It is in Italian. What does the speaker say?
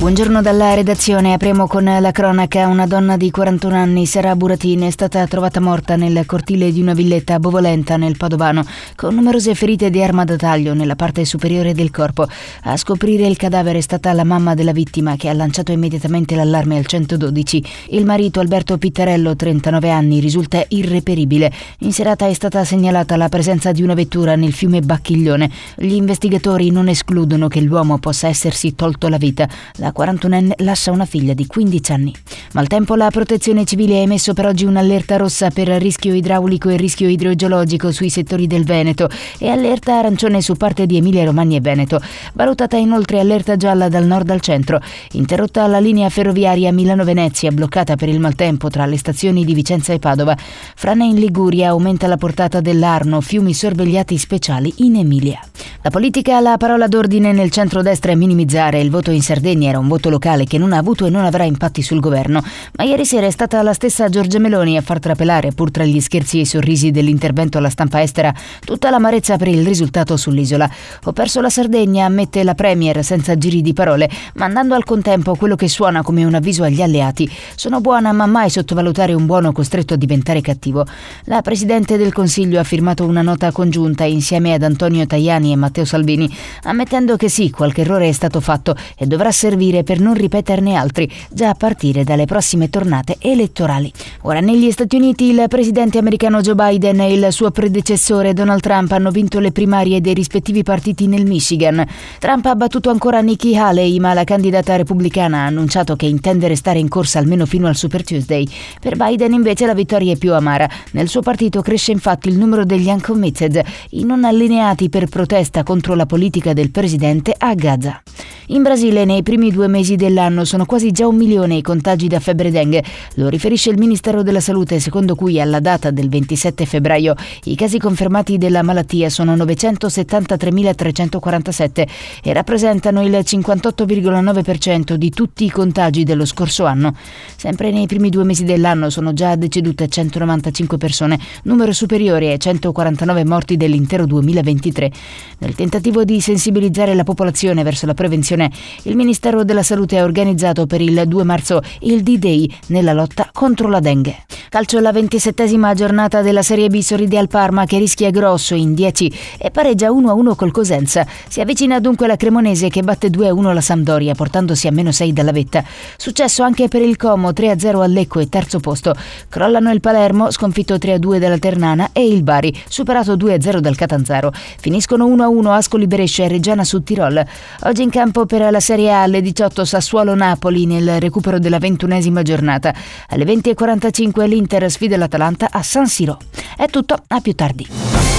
Buongiorno dalla redazione, apriamo con la cronaca. Una donna di 41 anni, Sara Buratin, è stata trovata morta nel cortile di una villetta a Bovolenta, nel Padovano, con numerose ferite di arma da taglio nella parte superiore del corpo. A scoprire il cadavere è stata la mamma della vittima, che ha lanciato immediatamente l'allarme al 112. Il marito, Alberto Pittarello, 39 anni, risulta irreperibile. In serata è stata segnalata la presenza di una vettura nel fiume Bacchiglione. Gli investigatori non escludono che l'uomo possa essersi tolto la vita. La 41enne lascia una figlia di 15 anni. Maltempo, la Protezione Civile ha emesso per oggi un'allerta rossa per rischio idraulico e rischio idrogeologico sui settori del Veneto e allerta arancione su parte di Emilia-Romagna e Veneto. Valutata inoltre allerta gialla dal nord al centro. Interrotta la linea ferroviaria Milano-Venezia, bloccata per il maltempo tra le stazioni di Vicenza e Padova. Frane in Liguria, aumenta la portata dell'Arno, fiumi sorvegliati speciali in Emilia. La politica, la parola d'ordine nel centrodestra è minimizzare. Il voto in Sardegna era un voto locale che non ha avuto e non avrà impatti sul governo, ma ieri sera è stata la stessa Giorgia Meloni a far trapelare, pur tra gli scherzi e i sorrisi dell'intervento alla stampa estera, tutta l'amarezza per il risultato sull'isola. Ho perso la Sardegna, ammette la premier senza giri di parole, mandando al contempo quello che suona come un avviso agli alleati. Sono buona, ma mai sottovalutare un buono costretto a diventare cattivo. La Presidente del Consiglio ha firmato una nota congiunta insieme ad Antonio Tajani e Matteo Salvini, ammettendo che sì, qualche errore è stato fatto e dovrà servire per non ripeterne altri, già a partire dalle prossime tornate elettorali. Ora, negli Stati Uniti, il presidente americano Joe Biden e il suo predecessore Donald Trump hanno vinto le primarie dei rispettivi partiti nel Michigan. Trump ha battuto ancora Nikki Haley, ma la candidata repubblicana ha annunciato che intende restare in corsa almeno fino al Super Tuesday. Per Biden invece la vittoria è più amara. Nel suo partito cresce infatti il numero degli uncommitted, i non allineati per protesta contro la politica del presidente a Gaza. In Brasile nei primi 2 mesi dell'anno sono quasi già 1 milione i contagi da febbre dengue. Lo riferisce il Ministero della Salute, secondo cui alla data del 27 febbraio i casi confermati della malattia sono 973.347 e rappresentano il 58,9% di tutti i contagi dello scorso anno. Sempre nei primi 2 mesi dell'anno sono già decedute 195 persone, numero superiore ai 149 morti dell'intero 2023. Nel tentativo di sensibilizzare la popolazione verso la prevenzione, il Ministero della Salute ha organizzato per il 2 marzo il D-Day nella lotta contro la dengue. Calcio, la 27ª giornata della Serie B sorride al Parma, che rischia grosso in 10 e pareggia 1-1 col Cosenza. Si avvicina dunque la Cremonese, che batte 2-1 la Sampdoria, portandosi a -6 dalla vetta. Successo anche per il Como, 3-0 al Lecco e terzo posto. Crollano il Palermo, sconfitto 3-2 dalla Ternana, e il Bari, superato 2-0 dal Catanzaro. Finiscono 1-1 Ascoli Brescia e Reggiana Sud Tirol. Oggi in campo per la Serie A alle 18 Sassuolo-Napoli nel recupero della 21ª giornata. Alle 20:45 l'Inter sfida l'Atalanta a San Siro. È tutto, a più tardi.